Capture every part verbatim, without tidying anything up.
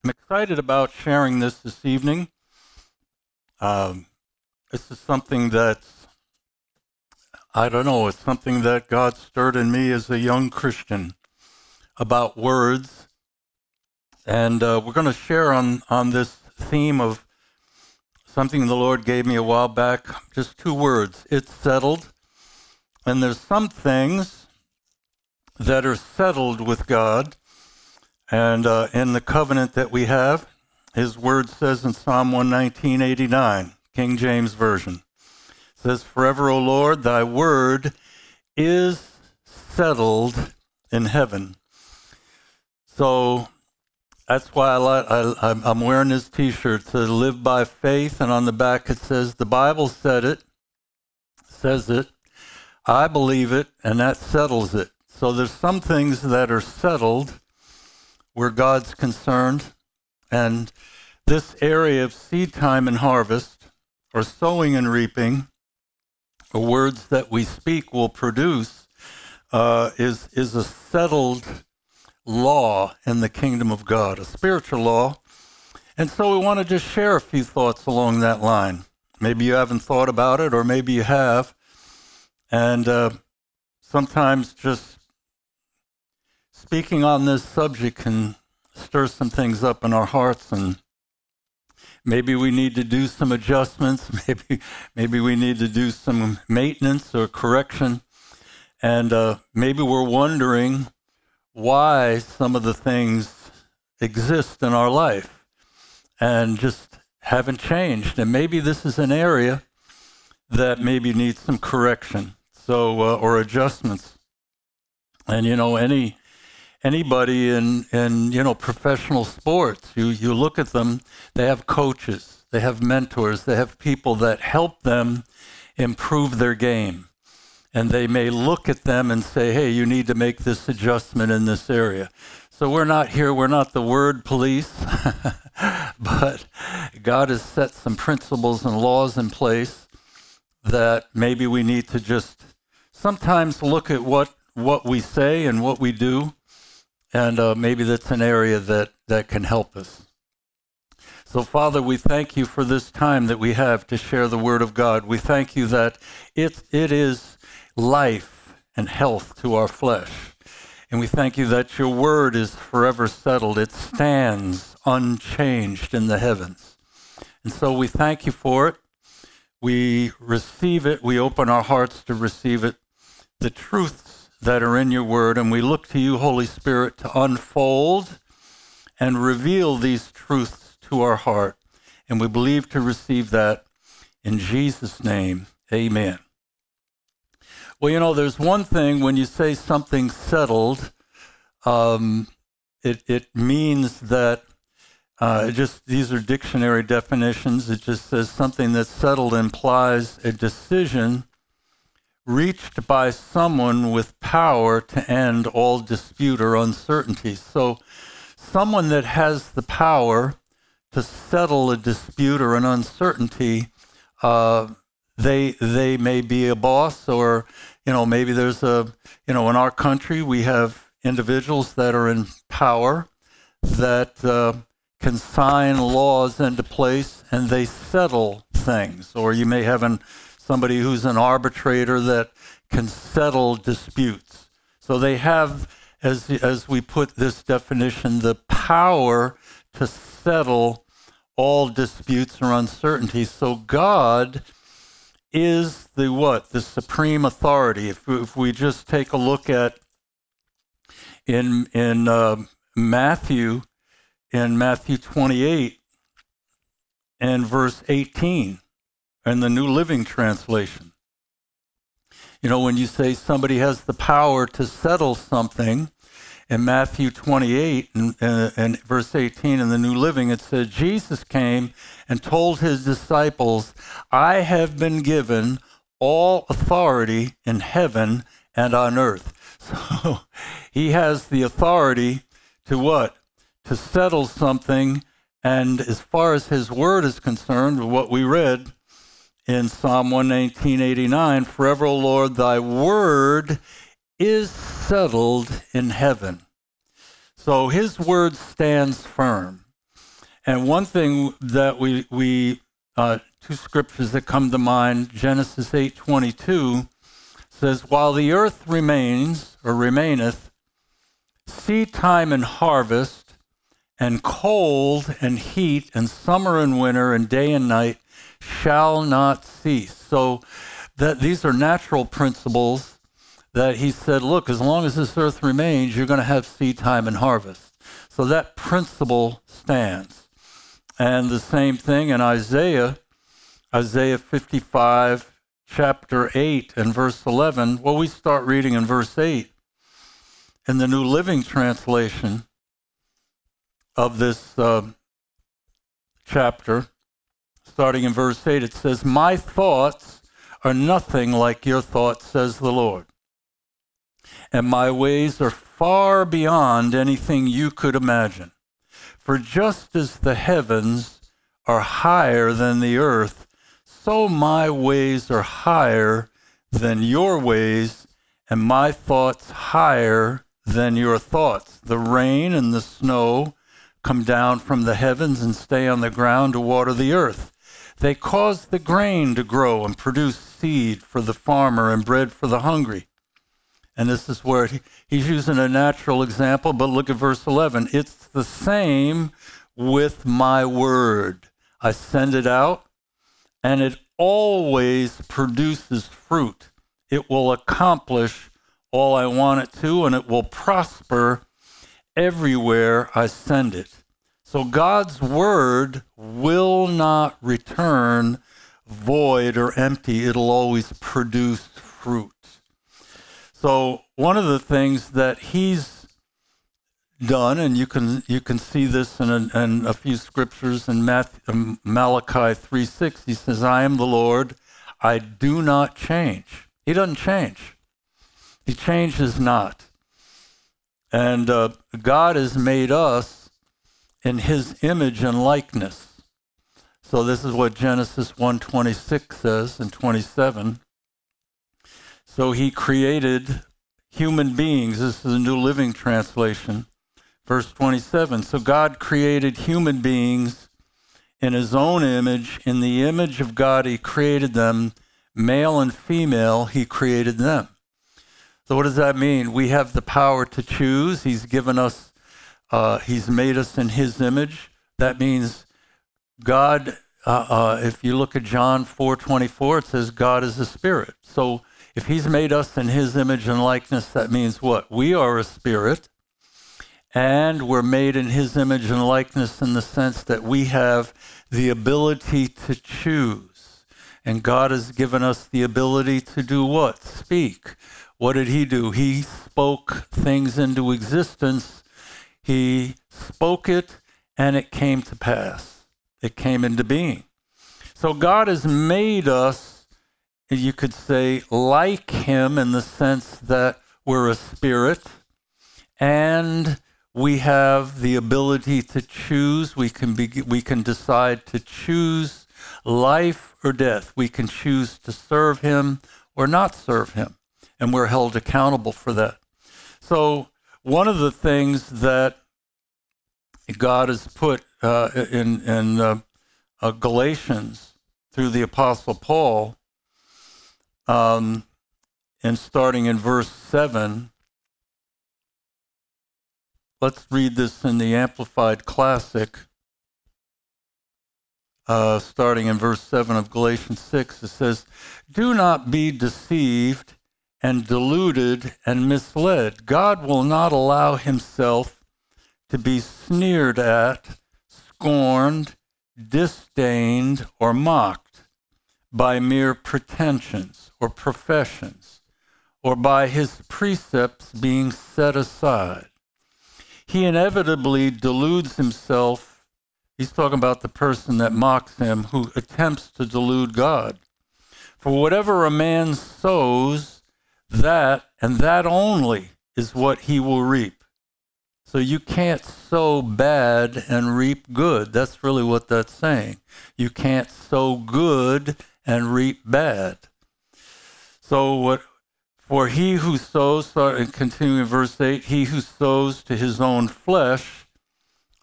I'm excited about sharing this this evening. Um, this is something that's, I don't know, it's something that God stirred in me as a young Christian about words. And uh, we're going to share on, on this theme of something the Lord gave me a while back, just two words. It's settled. And there's some things that are settled with God. And uh, in the covenant that we have, his word says in Psalm one nineteen, eighty-nine, King James Version, says, "Forever, O Lord, thy word is settled in heaven." So that's why I like, I, I'm wearing this t-shirt, to live by faith, and on the back it says, the Bible said it, says it, I believe it, and that settles it. So there's some things that are settled where God's concerned, and this area of seed time and harvest, or sowing and reaping, or words that we speak will produce, uh, is, is a settled law in the kingdom of God, a spiritual law. And so we want to just share a few thoughts along that line. Maybe you haven't thought about it, or maybe you have. And uh, sometimes just speaking on this subject can stir some things up in our hearts, and maybe we need to do some adjustments. Maybe maybe we need to do some maintenance or correction. And uh, maybe we're wondering why some of the things exist in our life and just haven't changed. And maybe this is an area that maybe needs some correction, so uh, or adjustments. And you know, any Anybody in, in, you know, professional sports, you, you look at them, they have coaches, they have mentors, they have people that help them improve their game. And they may look at them and say, hey, you need to make this adjustment in this area. So we're not here, we're not the word police, but God has set some principles and laws in place that maybe we need to just sometimes look at what, what we say and what we do. And uh, maybe that's an area that, that can help us. So, Father, we thank you for this time that we have to share the Word of God. We thank you that it, it is life and health to our flesh. And we thank you that your Word is forever settled. It stands unchanged in the heavens. And so we thank you for it. We receive it. We open our hearts to receive it. The truths that are in your word, and we look to you, Holy Spirit, to unfold and reveal these truths to our heart. And we believe to receive that in Jesus' name. Amen. Well, you know, there's one thing when you say something settled, um, it, it means that uh, it just, these are dictionary definitions. It just says something that's settled implies a decision reached by someone with power to end all dispute or uncertainty. So someone that has the power to settle a dispute or an uncertainty, uh, they they may be a boss, or, you know, maybe there's a, you know, in our country we have individuals that are in power that uh, can sign laws into place and they settle things. Or you may have an somebody who's an arbitrator that can settle disputes. So they have, as as we put this definition, the power to settle all disputes or uncertainties. So God is the what? The supreme authority. If, if we just take a look at in in uh, Matthew, in Matthew twenty-eight and verse eighteen, in the New Living Translation. You know, when you say somebody has the power to settle something, in Matthew twenty-eight and, and, and verse eighteen in the New Living, it says, Jesus came and told his disciples, I have been given all authority in heaven and on earth. So he has the authority to what? To settle something. And as far as his word is concerned, what we read in Psalm one nineteen, eighty-nine, forever, O Lord, thy word is settled in heaven. So his word stands firm. And one thing that we, we uh, two scriptures that come to mind, Genesis eight twenty-two says, while the earth remains or remaineth, seed time and harvest, and cold and heat, and summer and winter, and day and night shall not cease. So that these are natural principles that he said, look, as long as this earth remains, you're going to have seed time and harvest. So that principle stands. And the same thing in Isaiah, Isaiah fifty-five, chapter eight and verse eleven. Well, we start reading in verse eight in the New Living Translation of this uh, chapter. Starting in verse eight, it says, my thoughts are nothing like your thoughts, says the Lord. And my ways are far beyond anything you could imagine. For just as the heavens are higher than the earth, so my ways are higher than your ways, and my thoughts higher than your thoughts. The rain and the snow come down from the heavens and stay on the ground to water the earth. They cause the grain to grow and produce seed for the farmer and bread for the hungry. And this is where he, he's using a natural example, but look at verse eleven. It's the same with my word. I send it out, and it always produces fruit. It will accomplish all I want it to, and it will prosper everywhere I send it. So God's word will not return void or empty. It'll always produce fruit. So one of the things that he's done, and you can you can see this in a, in a few scriptures in Matthew, Malachi three six, he says, I am the Lord, I do not change. He doesn't change. He changes not. And uh, God has made us in his image and likeness. So this is what Genesis one twenty-six says and twenty-seven. So he created human beings. This is the New Living Translation. Verse twenty-seven. So God created human beings in his own image. In the image of God he created them. Male and female he created them. So what does that mean? We have the power to choose. He's given us, uh, he's made us in his image. That means God, uh, uh, if you look at John four twenty-four, it says God is a spirit. So if he's made us in his image and likeness, that means what? We are a spirit, and we're made in his image and likeness in the sense that we have the ability to choose. And God has given us the ability to do what? Speak. What did he do? He spoke things into existence. He spoke it, and it came to pass. It came into being. So God has made us, you could say, like him in the sense that we're a spirit, and we have the ability to choose. We can be, we can decide to choose life or death. We can choose to serve him or not serve him, and we're held accountable for that. So one of the things that God has put uh, in, in uh, uh, Galatians through the Apostle Paul, Um, and starting in verse seven, let's read this in the Amplified Classic. Uh, starting in verse seven of Galatians six, it says, do not be deceived and deluded and misled. God will not allow himself to be sneered at, scorned, disdained, or mocked by mere pretensions or professions, or by his precepts being set aside. He inevitably deludes himself. He's talking about the person that mocks him, who attempts to delude God. For whatever a man sows, that, and that only, is what he will reap. So you can't sow bad and reap good. That's really what that's saying. You can't sow good and reap bad. So what? For he who sows, and continuing in verse eight, he who sows to his own flesh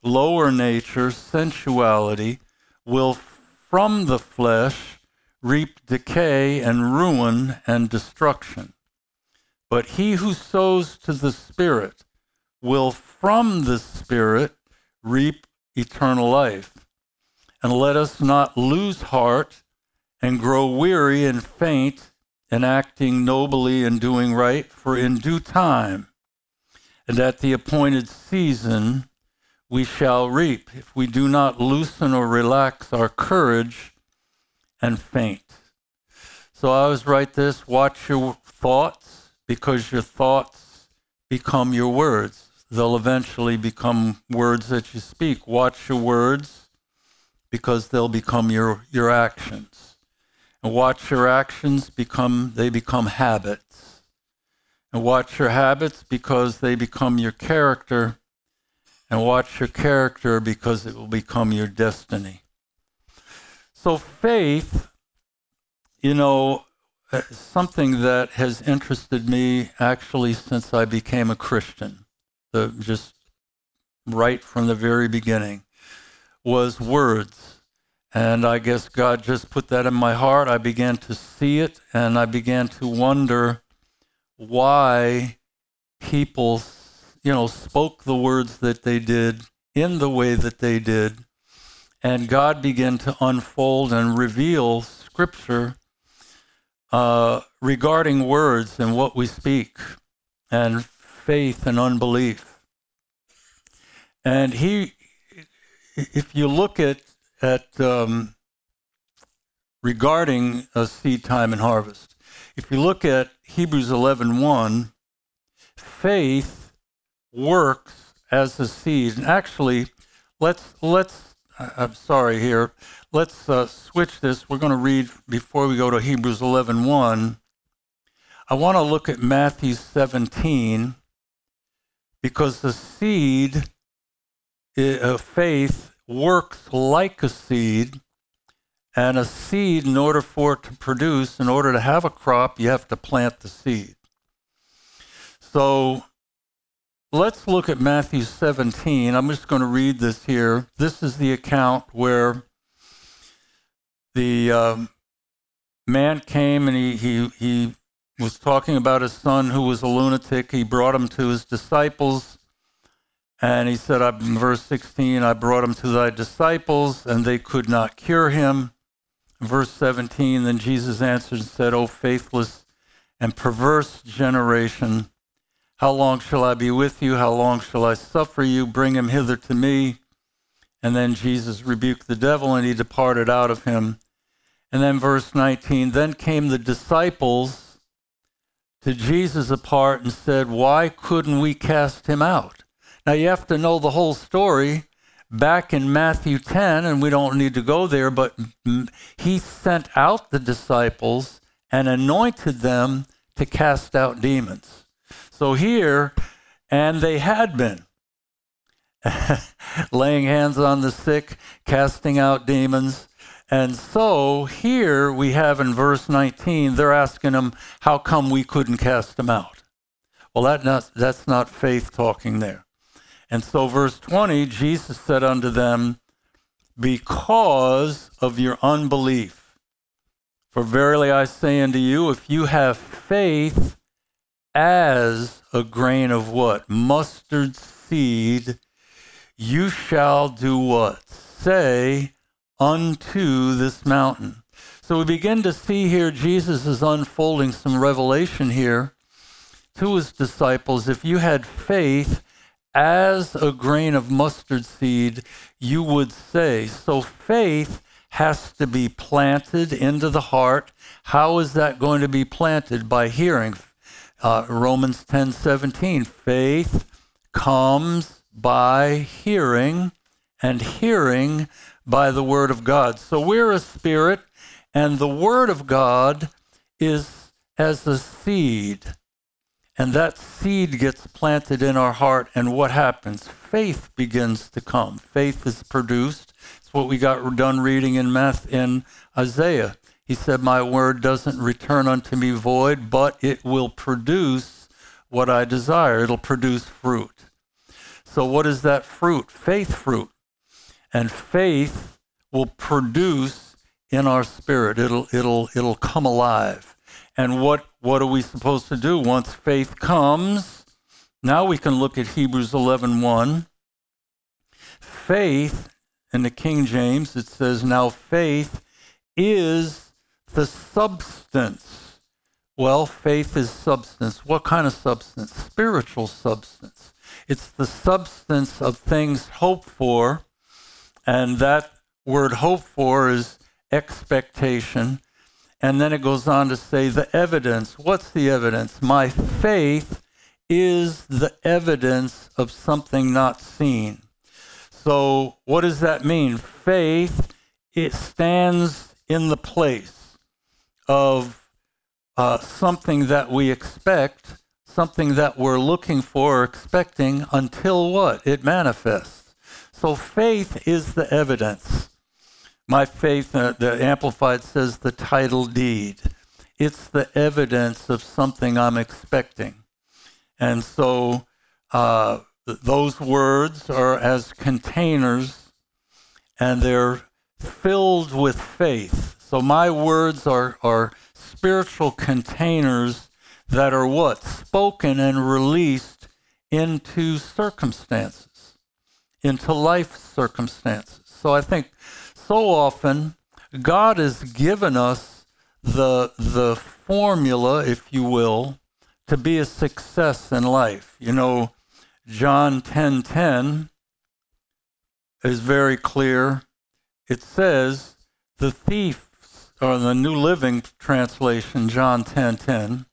lower nature, sensuality, will from the flesh reap decay and ruin and destruction. But he who sows to the Spirit will from the Spirit reap eternal life. And let us not lose heart and grow weary and faint in acting nobly and doing right, for in due time and at the appointed season we shall reap, if we do not loosen or relax our courage and faint. So I always write this: watch your thoughts, because your thoughts become your words. They'll eventually become words that you speak. Watch your words, because they'll become your, your actions. And watch your actions, become they become habits. And watch your habits, because they become your character. And watch your character, because it will become your destiny. So faith, you know, something that has interested me actually since I became a Christian, the, just right from the very beginning, was words. And I guess God just put that in my heart. I began to see it, and I began to wonder why people, you know, spoke the words that they did in the way that they did. And God began to unfold and reveal Scripture uh, regarding words and what we speak, and faith and unbelief. And he, if you look at, at um, regarding a seed time and harvest, if you look at Hebrews eleven one, faith works as a seed. And actually, let's, let's I'm sorry here, let's uh, switch this. We're going to read, before we go to Hebrews eleven one, I want to look at Matthew seventeen, because the seed of faith works like a seed, and a seed, in order for it to produce, in order to have a crop, you have to plant the seed. So let's look at Matthew seventeen. I'm just going to read this here. This is the account where the um, man came and he, he, he was talking about his son who was a lunatic. He brought him to his disciples, and he said, in verse sixteen, I brought him to thy disciples, and they could not cure him. Verse seventeen, then Jesus answered and said, O faithless and perverse generation, how long shall I be with you? How long shall I suffer you? Bring him hither to me. And then Jesus rebuked the devil, and he departed out of him. And then verse nineteen, then came the disciples to Jesus apart and said, why couldn't we cast him out? Now you have to know the whole story back in Matthew ten, and we don't need to go there, but he sent out the disciples and anointed them to cast out demons. So here, and they had been laying hands on the sick, casting out demons. And so here we have in verse nineteen, they're asking him, how come we couldn't cast them out? Well, that not, that's not faith talking there. And so verse twenty, Jesus said unto them, because of your unbelief. For verily I say unto you, if you have faith as a grain of what? Mustard seed, you shall do what? Say unto this mountain. So we begin to see here, Jesus is unfolding some revelation here to his disciples. If you had faith as a grain of mustard seed, you would say. So faith has to be planted into the heart. How is that going to be planted? By hearing. Uh, Romans ten seventeen, faith comes by hearing, and hearing by the word of God. So we're a spirit, and the word of God is as a seed. And that seed gets planted in our heart, and what happens? Faith begins to come. Faith is produced. It's what we got done reading in Math in Isaiah. He said, my word doesn't return unto me void, but it will produce what I desire. It'll produce fruit. So what is that fruit? Faith fruit. And faith will produce in our spirit. It'll it'll it'll come alive. And what what are we supposed to do once faith comes? Now we can look at Hebrews eleven one. Faith, in the King James, it says, now faith is the substance. Well, faith is substance. What kind of substance? Spiritual substance. It's the substance of things hoped for, and that word hope for is expectation. And then it goes on to say the evidence. What's the evidence? My faith is the evidence of something not seen. So what does that mean? Faith, it stands in the place of uh, something that we expect, something that we're looking for or expecting until what? It manifests. So faith is the evidence. My faith, uh, the Amplified says the title deed. It's the evidence of something I'm expecting. And so uh, those words are as containers, and they're filled with faith. So my words are, are spiritual containers that are what? Spoken and released into circumstances, into life circumstances. So I think so often God has given us the, the formula, if you will, to be a success in life. You know, John ten ten is very clear. It says, the thief, or the New Living Translation, John ten ten,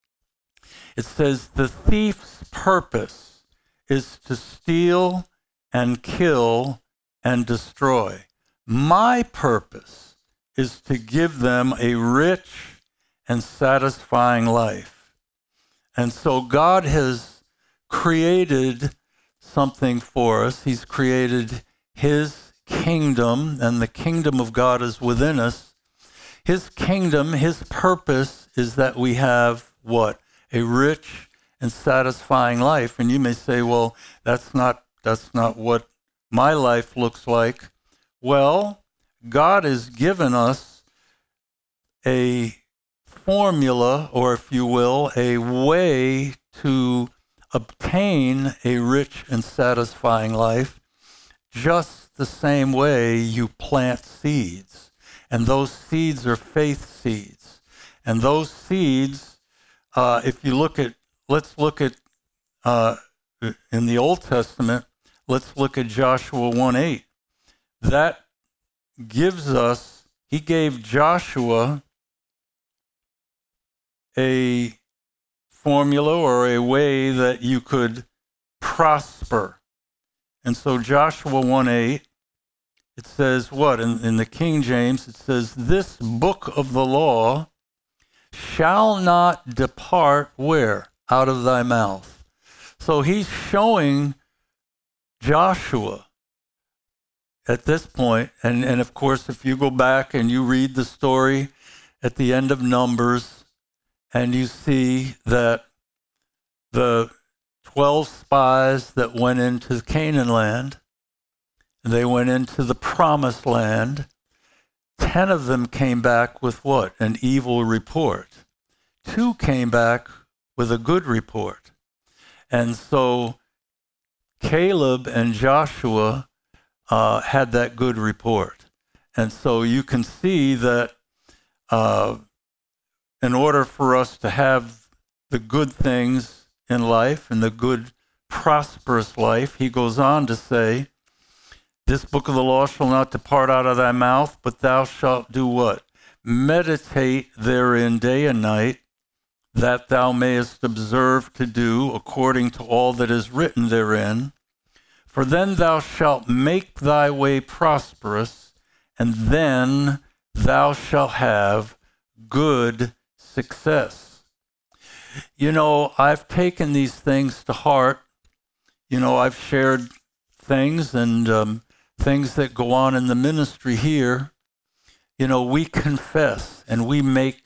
it says, the thief's purpose is to steal and kill and destroy. My purpose is to give them a rich and satisfying life. And so God has created something for us. He's created his kingdom, and the kingdom of God is within us. His kingdom, his purpose is that we have what? A rich and satisfying life. And you may say, well, that's not that's not what my life looks like. Well, God has given us a formula, or if you will, a way to obtain a rich and satisfying life, just the same way you plant seeds. And those seeds are faith seeds. And those seeds, uh, if you look at, let's look at, uh, in the Old Testament, let's look at Joshua one eight. That gives us, he gave Joshua a formula or a way that you could prosper. And so Joshua one eight, it says what? In, in the King James, it says, this book of the law shall not depart where? Out of thy mouth. So he's showing Joshua at this point, and, and of course, if you go back and you read the story at the end of Numbers, and you see that the twelve spies that went into Canaan land, they went into the promised land, ten of them came back with what? An evil report. Two came back with a good report. And so Caleb and Joshua uh, had that good report. And so you can see that uh, in order for us to have the good things in life and the good, prosperous life, he goes on to say, this book of the law shall not depart out of thy mouth, but thou shalt do what? Meditate therein day and night, that thou mayest observe to do according to all that is written therein. For then thou shalt make thy way prosperous, and then thou shalt have good success. You know, I've taken these things to heart. You know, I've shared things and um, things that go on in the ministry here. You know, we confess and we make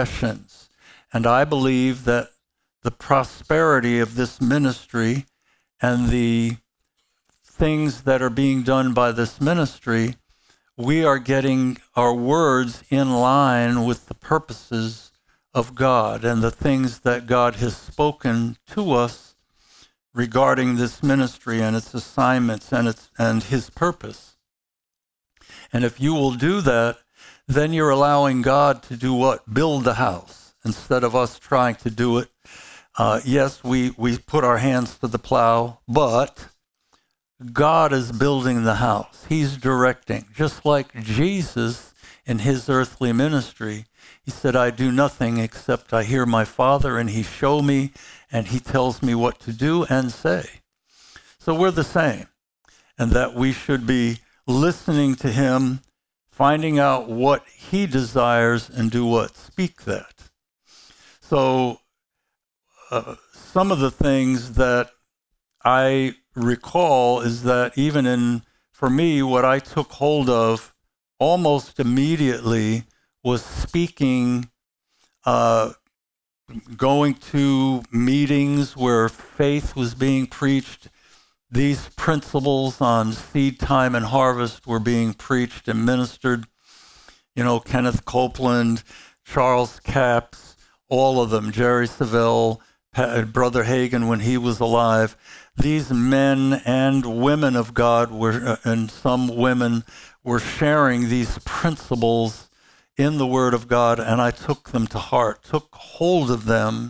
confessions. And I believe that the prosperity of this ministry and the things that are being done by this ministry, we are getting our words in line with the purposes of God and the things that God has spoken to us regarding this ministry and its assignments and its and his purpose. And if you will do that, then you're allowing God to do what? Build the house instead of us trying to do it. Uh, yes, we, we put our hands to the plow, but God is building the house. He's directing. Just like Jesus in his earthly ministry, he said, I do nothing except I hear my Father, and he show me, and he tells me what to do and say. So we're the same, and that we should be listening to him, finding out what he desires, and do what? Speak that. So uh, some of the things that I recall is that even in, for me, what I took hold of almost immediately was speaking, uh, going to meetings where faith was being preached. These principles on seed time and harvest were being preached and ministered. You know, Kenneth Copeland, Charles Capps, all of them, Jerry Savelle, Brother Hagin when he was alive. These men and women of God were, uh, and some women were sharing these principles in the Word of God, and I took them to heart, took hold of them,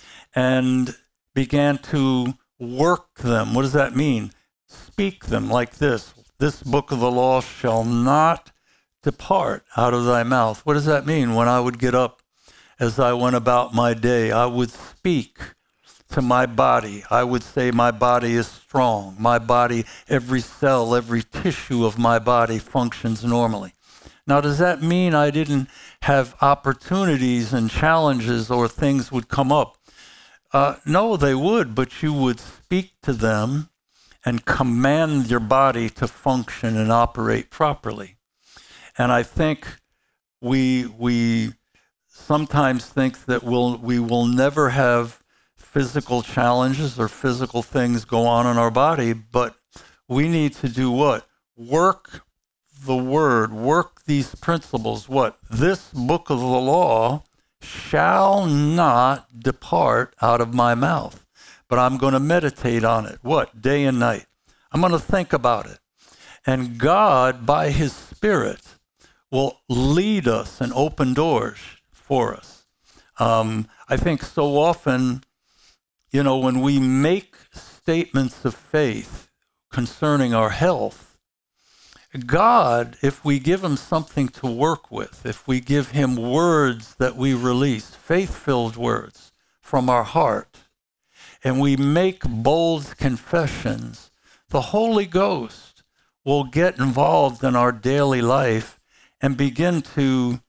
and began to work them. What does that mean? Speak them like this. This book of the law shall not depart out of thy mouth. What does that mean? When I would get up as I went about my day, I would speak to my body. I would say my body is strong. My body, every cell, every tissue of my body functions normally. Now, does that mean I didn't have opportunities and challenges or things would come up? Uh, no, they would, but you would speak to them and command your body to function and operate properly. And I think we we sometimes think that we'll, we will never have physical challenges or physical things go on in our body, but we need to do what? Work the word, work these principles. What? This book of the law shall not depart out of my mouth, but I'm going to meditate on it. What? Day and night. I'm going to think about it. And God, by his Spirit, will lead us and open doors for us. Um, I think so often, you know, when we make statements of faith concerning our health, God, if we give him something to work with, if we give him words that we release, faith-filled words from our heart, and we make bold confessions, the Holy Ghost will get involved in our daily life and begin to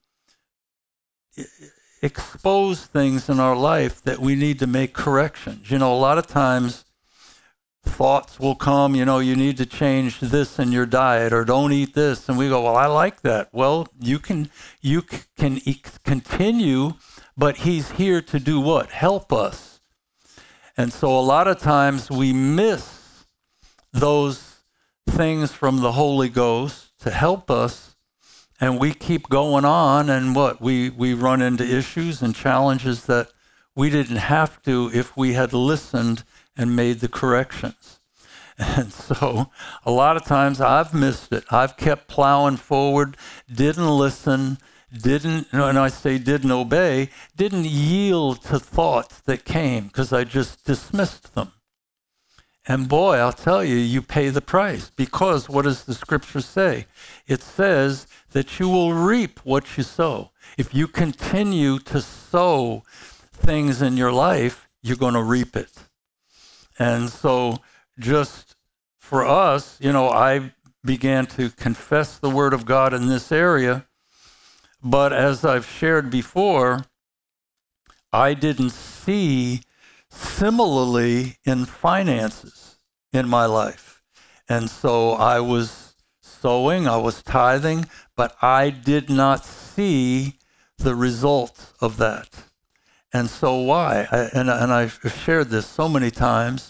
expose things in our life that we need to make corrections. You know, a lot of times thoughts will come, you know, you need to change this in your diet or don't eat this. And we go, well, I like that. Well, you can you can continue, but he's here to do what? Help us. And so a lot of times we miss those things from the Holy Ghost to help us, and we keep going on, and what? We, we run into issues and challenges that we didn't have to if we had listened and made the corrections. And so a lot of times I've missed it. I've kept plowing forward, didn't listen, didn't, and I say didn't obey, didn't yield to thoughts that came because I just dismissed them. And boy, I'll tell you, you pay the price, because what does the scripture say? It says that you will reap what you sow. If you continue to sow things in your life, you're going to reap it. And so just for us, you know, I began to confess the word of God in this area. But as I've shared before, I didn't see similarly in finances in my life. And so I was sowing, I was tithing, but I did not see the results of that. And so why? I, and, and I've shared this so many times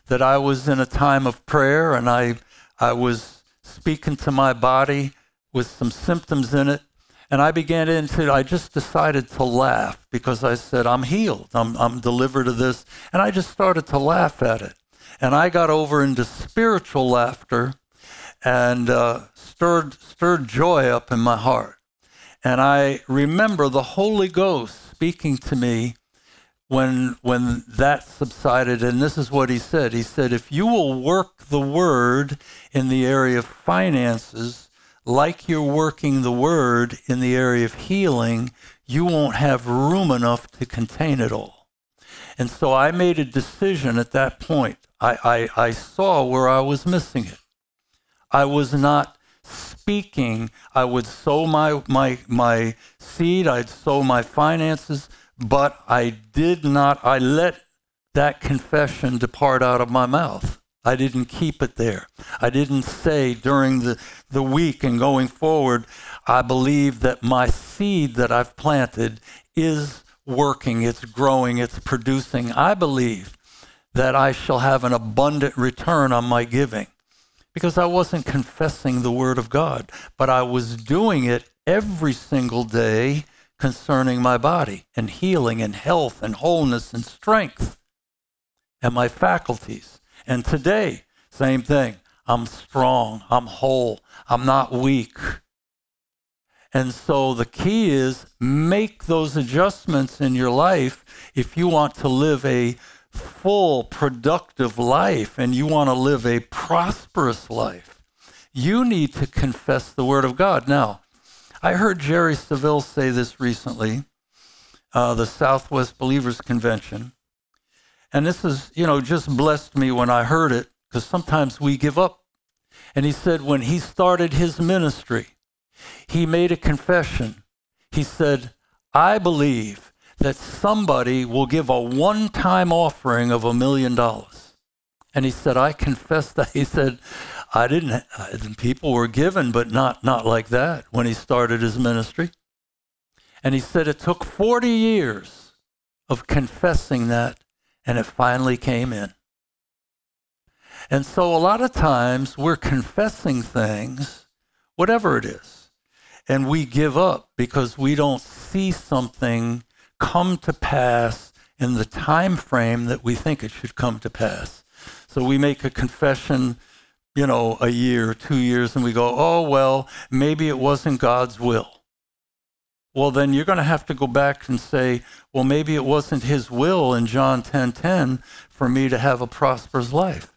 that I was in a time of prayer and I I was speaking to my body with some symptoms in it. And I began into, I just decided to laugh because I said, I'm healed, I'm, I'm delivered of this. And I just started to laugh at it. And I got over into spiritual laughter and uh, stirred, stirred joy up in my heart. And I remember the Holy Ghost speaking to me when, when that subsided. And this is what he said. He said, if you will work the word in the area of finances, like you're working the word in the area of healing, you won't have room enough to contain it all. And so I made a decision at that point. I, I, I saw where I was missing it. I was not speaking. I would sow my, my, my seed, I'd sow my finances, but I did not, I let that confession depart out of my mouth. I didn't keep it there. I didn't say during the, the week and going forward, I believe that my seed that I've planted is working, it's growing, it's producing. I believe that I shall have an abundant return on my giving because I wasn't confessing the word of God, but I was doing it every single day concerning my body and healing and health and wholeness and strength and my faculties. And today, same thing. I'm strong. I'm whole. I'm not weak. And so the key is make those adjustments in your life if you want to live a full, productive life and you want to live a prosperous life. You need to confess the word of God. Now, I heard Jerry Savelle say this recently, uh, the Southwest Believers Convention. And this is, you know, just blessed me when I heard it, because sometimes we give up. And he said when he started his ministry, he made a confession. He said, I believe that somebody will give a one-time offering of a million dollars. And he said, I confess that. He said, I didn't, I, people were given, but not, not like that when he started his ministry. And he said it took forty years of confessing that, and it finally came in. And so a lot of times we're confessing things, whatever it is, and we give up because we don't see something come to pass in the time frame that we think it should come to pass. So we make a confession, you know, a year, two years, and we go, oh, well, maybe it wasn't God's will. Well, then you're going to have to go back and say, well, maybe it wasn't his will in John ten ten for me to have a prosperous life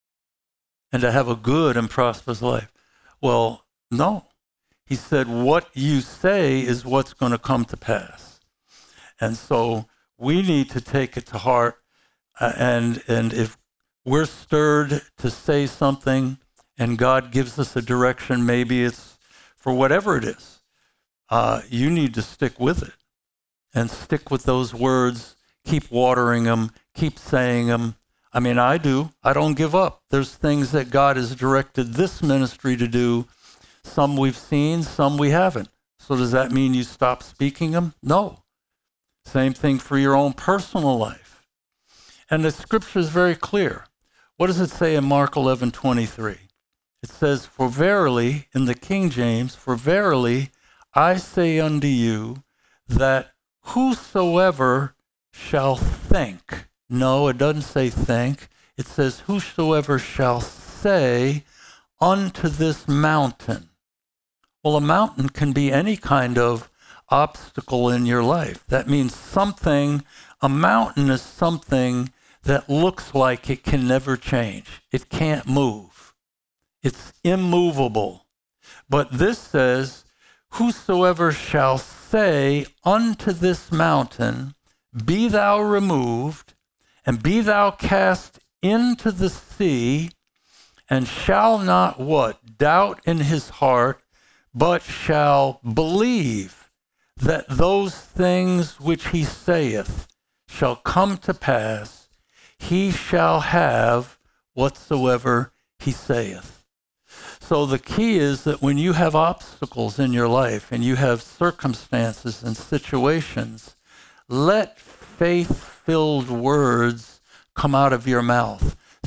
and to have a good and prosperous life. Well, no. He said, what you say is what's going to come to pass. And so we need to take it to heart. Uh, and, and if we're stirred to say something and God gives us a direction, maybe it's for whatever it is. Uh, you need to stick with it and stick with those words, keep watering them, keep saying them. I mean, I do. I don't give up. There's things that God has directed this ministry to do. Some we've seen, some we haven't. So does that mean you stop speaking them? No. Same thing for your own personal life. And the scripture is very clear. What does it say in Mark eleven twenty-three? It says, for verily, in the King James, for verily, I say unto you that whosoever shall think, no, it doesn't say think, it says whosoever shall say unto this mountain. Well, a mountain can be any kind of obstacle in your life. That means something, a mountain is something that looks like it can never change. It can't move. It's immovable. But this says, whosoever shall say unto this mountain, be thou removed, and be thou cast into the sea, and shall not what? Doubt in his heart, but shall believe that those things which he saith shall come to pass, he shall have whatsoever he saith. So the key is that when you have obstacles in your life and you have circumstances and situations, let faith-filled words come out of your mouth.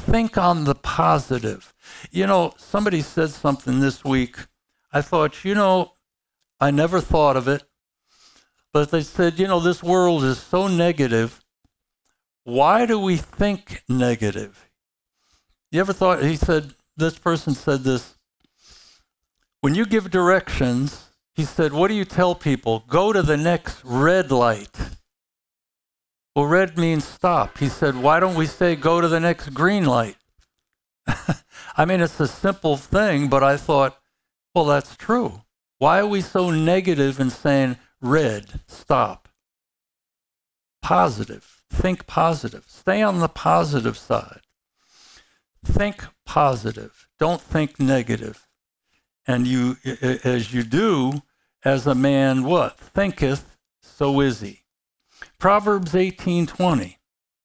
think on the positive. You know, somebody said something this week. I thought, you know, I never thought of it, but they said, you know, this world is so negative. Why do we think negative? You ever thought, he said, this person said this, when you give directions, he said, what do you tell people? Go to the next red light. Well, red means stop. He said, why don't we say go to the next green light? I mean, it's a simple thing, but I thought, well, that's true. Why are we so negative in saying red, stop? Positive. Think positive. Stay on the positive side. Think positive. Don't think negative. And you, as you do, as a man, what? Thinketh, so is he. Proverbs eighteen twenty.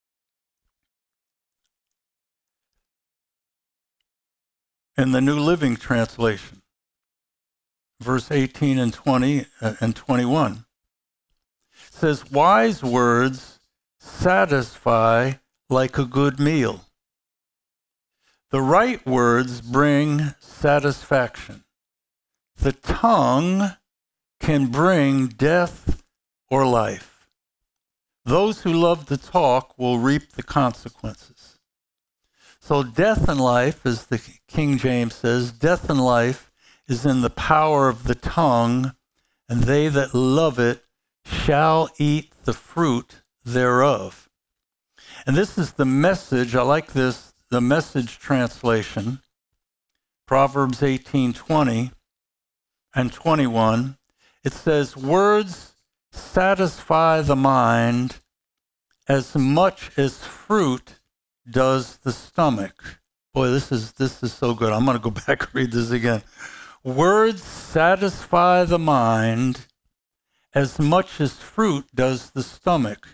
In the New Living Translation, verse eighteen and twenty uh, and twenty-one, it says, wise words satisfy like a good meal. The right words bring satisfaction. The tongue can bring death or life. Those who love to talk will reap the consequences. So death and life, as the King James says, death and life is in the power of the tongue, and they that love it shall eat the fruit thereof. And this is the message, I like this, the Message translation, Proverbs eighteen twenty and twenty-one. It says, words satisfy the mind as much as fruit does the stomach. Boy, this is this is so good. I'm going to go back and read this again. Words satisfy the mind as much as fruit does the stomach.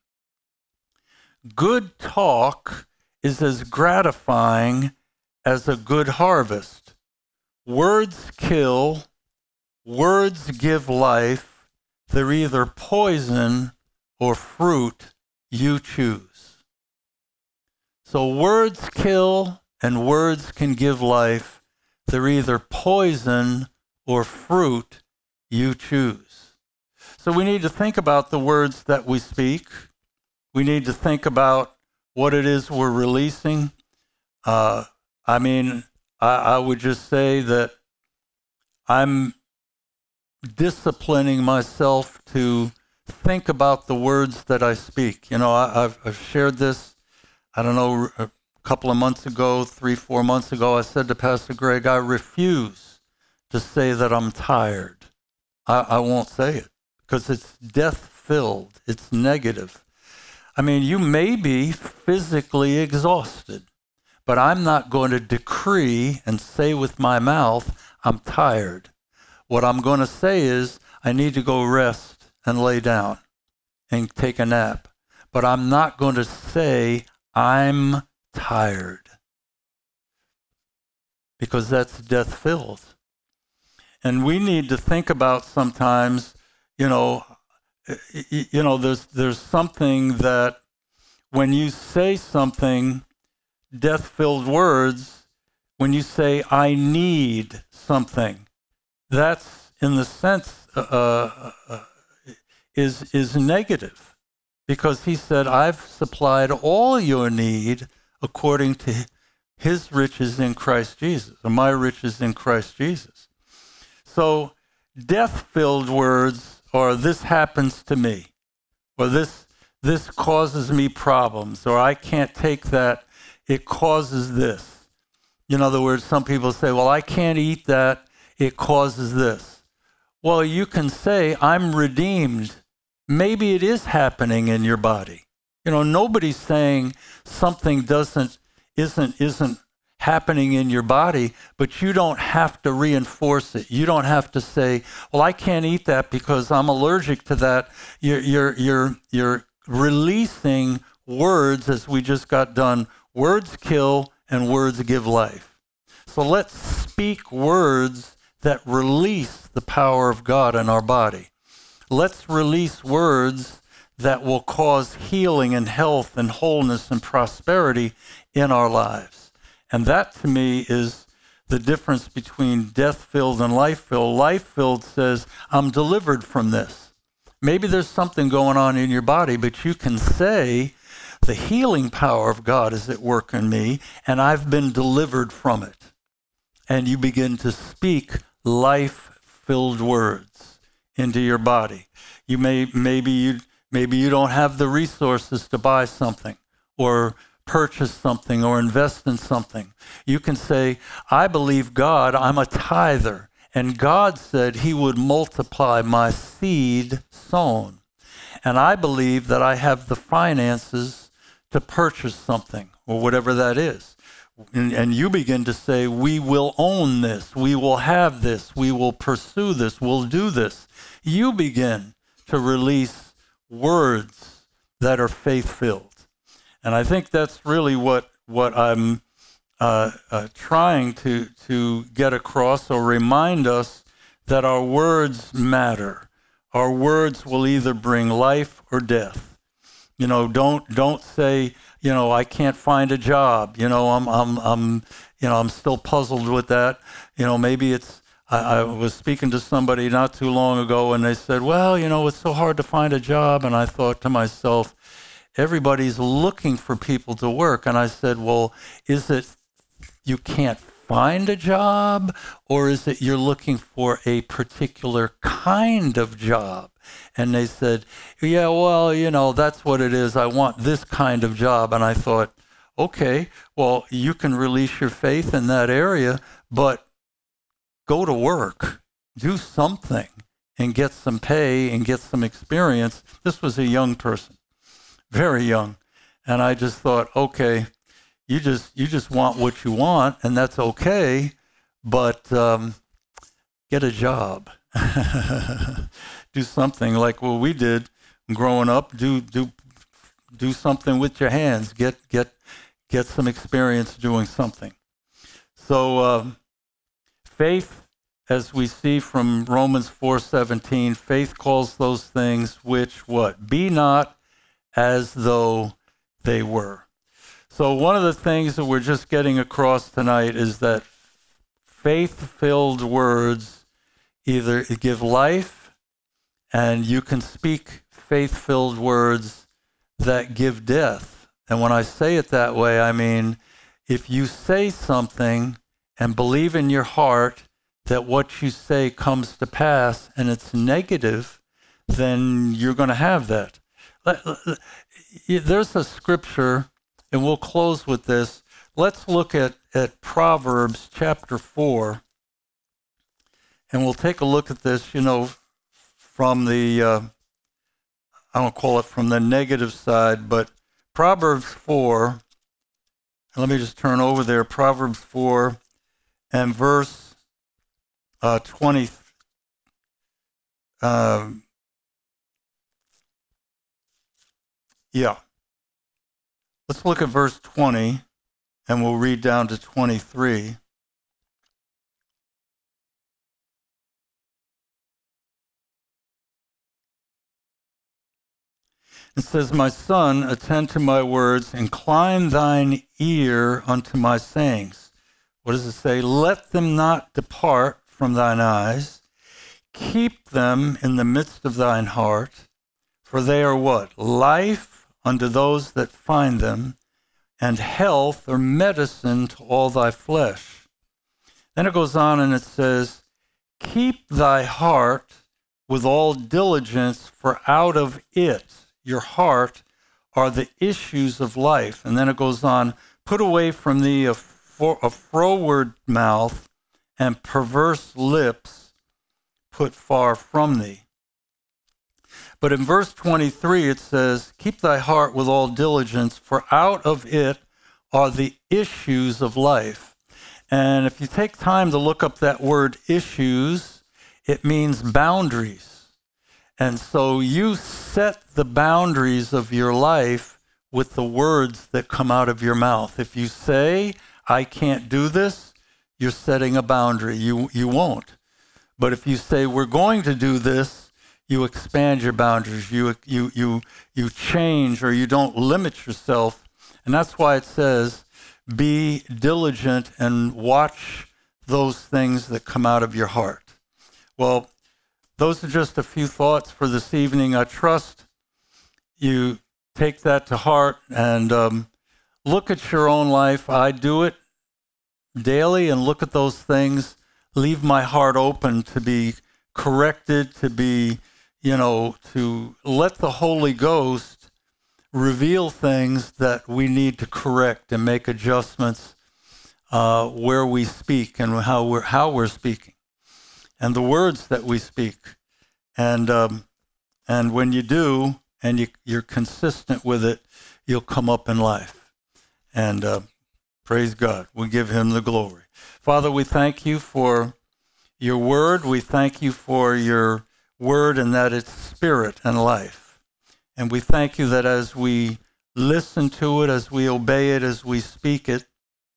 Good talk is as gratifying as a good harvest. Words kill, words give life. They're either poison or fruit, you choose. So words kill and words can give life. They're either poison or fruit, you choose. So we need to think about the words that we speak. We need to think about what it is we're releasing. Uh, I mean, I, I would just say that I'm disciplining myself to think about the words that I speak. You know, I, I've, I've shared this, I don't know, a couple of months ago, three, four months ago, I said to Pastor Greg, I refuse to say that I'm tired. I, I won't say it because it's death-filled. It's negative. I mean, you may be physically exhausted, but I'm not going to decree and say with my mouth, I'm tired. What I'm going to say is, I need to go rest and lay down and take a nap. But I'm not going to say, I'm tired, because that's death-filled. And we need to think about sometimes, you know, you know, there's there's something that when you say something, death-filled words, when you say, I need something, that's in the sense uh, uh, is is negative, because he said, I've supplied all your need according to his riches in Christ Jesus, or my riches in Christ Jesus. So death-filled words, or this happens to me, or this this causes me problems, or I can't take that, it causes this. In other words, some people say, well, I can't eat that, it causes this. Well, you can say, I'm redeemed. Maybe it is happening in your body. You know, nobody's saying something doesn't, isn't, isn't happening in your body, but you don't have to reinforce it. You don't have to say, well, I can't eat that because I'm allergic to that. You're, you're, you're, you're releasing words, as we just got done. Words kill and words give life. So let's speak words that release the power of God in our body. Let's release words that will cause healing and health and wholeness and prosperity in our lives. And that to me is the difference between death-filled and life-filled. Life-filled says, I'm delivered from this. Maybe there's something going on in your body, but you can say, the healing power of God is at work in me, and I've been delivered from it. And you begin to speak life-filled words into your body. You may maybe you maybe you don't have the resources to buy something or purchase something or invest in something. You can say, I believe God, I'm a tither, and God said he would multiply my seed sown. And I believe that I have the finances to purchase something or whatever that is. And, and you begin to say, we will own this, we will have this, we will pursue this, we'll do this. You begin to release words that are faith-filled. And I think that's really what what I'm uh, uh, trying to to get across, or remind us that our words matter. Our words will either bring life or death. You know, don't don't say, you know, I can't find a job. You know, I'm I'm I'm you know I'm still puzzled with that. You know, maybe it's. I, I was speaking to somebody not too long ago, and they said, well, you know, it's so hard to find a job. And I thought to myself, everybody's looking for people to work. And I said, well, is it you can't find a job, or is it you're looking for a particular kind of job? And they said, yeah, well, you know, that's what it is. I want this kind of job. And I thought, okay, well, you can release your faith in that area, but go to work, do something, and get some pay and get some experience. This was a young person. Very young. And I just thought, okay, you just you just want what you want, and that's okay, but um, get a job. Do something like what we did growing up. Do do do something with your hands. Get get get some experience doing something. So um, faith, as we see from Romans four seventeen, faith calls those things which what? Be not as though they were. So one of the things that we're just getting across tonight is that faith-filled words either give life, and you can speak faith-filled words that give death. And when I say it that way, I mean, if you say something and believe in your heart that what you say comes to pass and it's negative, then you're going to have that. There's a scripture, and we'll close with this. Let's look at, at Proverbs chapter four, and we'll take a look at this, you know, from the, uh, I don't call it from the negative side, but Proverbs four, and let me just turn over there, Proverbs four and verse uh, twenty. Uh, Yeah. Let's look at verse twenty, and we'll read down to twenty-three. It says, my son, attend to my words, incline thine ear unto my sayings. What does it say? Let them not depart from thine eyes. Keep them in the midst of thine heart, for they are what? Life unto those that find them, and health or medicine to all thy flesh. Then it goes on and it says, keep thy heart with all diligence, for out of it, your heart, are the issues of life. And then it goes on, put away from thee a, for, a froward mouth, and perverse lips put far from thee. But in verse twenty-three, it says, keep thy heart with all diligence, for out of it are the issues of life. And if you take time to look up that word issues, it means boundaries. And so you set the boundaries of your life with the words that come out of your mouth. If you say, I can't do this, you're setting a boundary. You, you won't. But if you say, we're going to do this, you expand your boundaries, you you you you change, or you don't limit yourself. And that's why it says, be diligent and watch those things that come out of your heart. Well, those are just a few thoughts for this evening. I trust you take that to heart and um, look at your own life. I do it daily and look at those things, leave my heart open to be corrected, to be, you know, to let the Holy Ghost reveal things that we need to correct and make adjustments uh, where we speak and how we're, how we're speaking and the words that we speak. And um, and when you do, and you, you're consistent with it, you'll come up in life. And uh, praise God. We give him the glory. Father, we thank you for your word. We thank you for your word and that it's spirit and life. And we thank you that as we listen to it, as we obey it, as we speak it,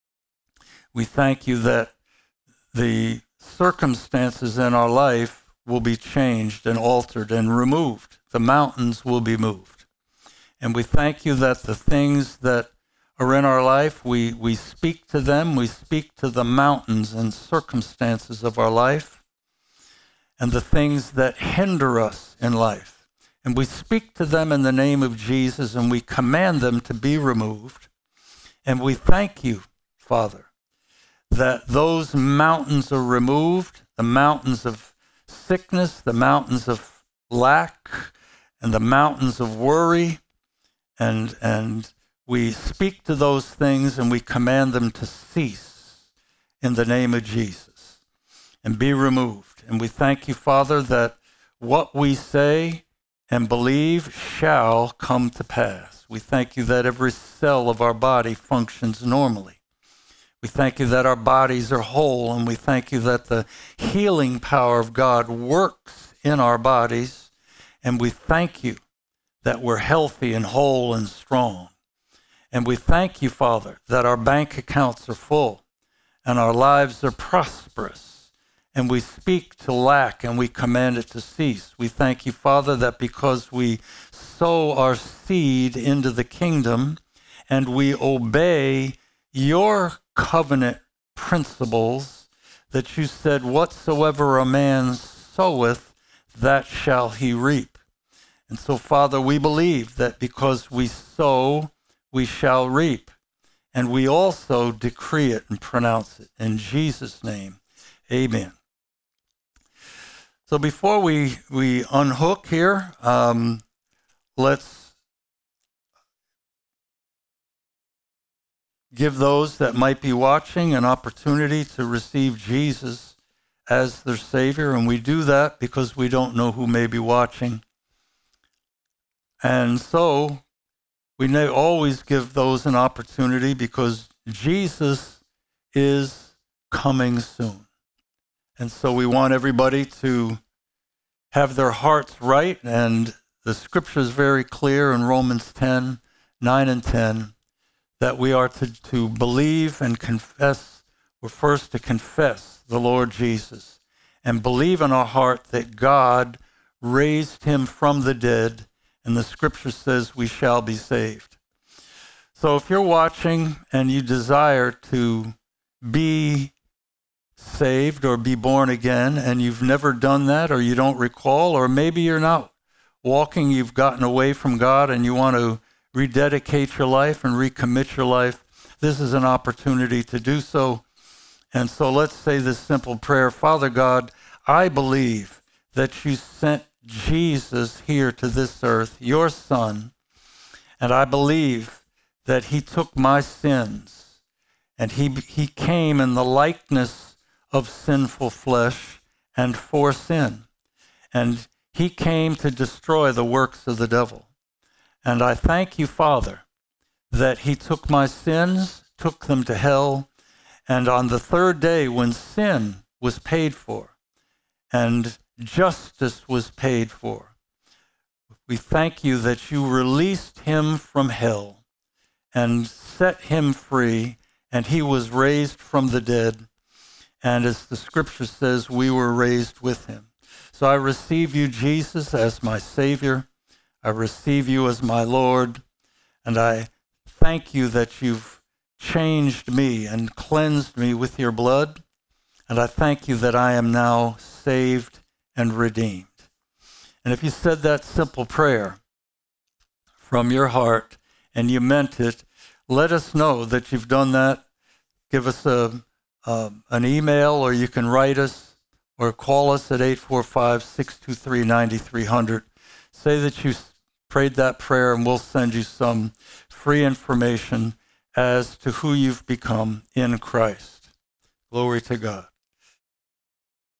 we thank you that the circumstances in our life will be changed and altered and removed. The mountains will be moved. And we thank you that the things that are in our life, we, we speak to them, we speak to the mountains and circumstances of our life, and the things that hinder us in life. And we speak to them in the name of Jesus, and we command them to be removed. And we thank you, Father, that those mountains are removed, the mountains of sickness, the mountains of lack, and the mountains of worry, and and we speak to those things and we command them to cease in the name of Jesus and be removed. And we thank you, Father, that what we say and believe shall come to pass. We thank you that every cell of our body functions normally. We thank you that our bodies are whole, and we thank you that the healing power of God works in our bodies, and we thank you that we're healthy and whole and strong. And we thank you, Father, that our bank accounts are full and our lives are prosperous. And we speak to lack and we command it to cease. We thank you, Father, that because we sow our seed into the kingdom and we obey your covenant principles, that you said, whatsoever a man soweth, that shall he reap. And so, Father, we believe that because we sow, we shall reap. And we also decree it and pronounce it. In Jesus' name, amen. So before we, we unhook here, um, let's give those that might be watching an opportunity to receive Jesus as their Savior. And we do that because we don't know who may be watching. And so we may always give those an opportunity because Jesus is coming soon. And so we want everybody to have their hearts right. And the scripture is very clear in Romans ten, nine and ten, that we are to, to believe and confess. We're first to confess the Lord Jesus and believe in our heart that God raised him from the dead. And the scripture says we shall be saved. So if you're watching and you desire to be saved or be born again, and you've never done that, or you don't recall, or maybe you're not walking, you've gotten away from God and you want to rededicate your life and recommit your life, this is an opportunity to do so. And so let's say this simple prayer. Father God, I believe that you sent Jesus here to this earth, your Son, and I believe that he took my sins and he he came in the likeness of sinful flesh and for sin, and he came to destroy the works of the devil. And I thank you, Father, that he took my sins, took them to hell, and on the third day when sin was paid for and justice was paid for, we thank you that you released him from hell and set him free, and he was raised from the dead. And as the scripture says, we were raised with him. So I receive you, Jesus, as my Savior. I receive you as my Lord. And I thank you that you've changed me and cleansed me with your blood. And I thank you that I am now saved and redeemed. And if you said that simple prayer from your heart and you meant it, let us know that you've done that. Give us a, a an email, or you can write us or call us at eight four five, six two three, nine three zero zero. Say that you prayed that prayer, and we'll send you some free information as to who you've become in Christ. Glory to God.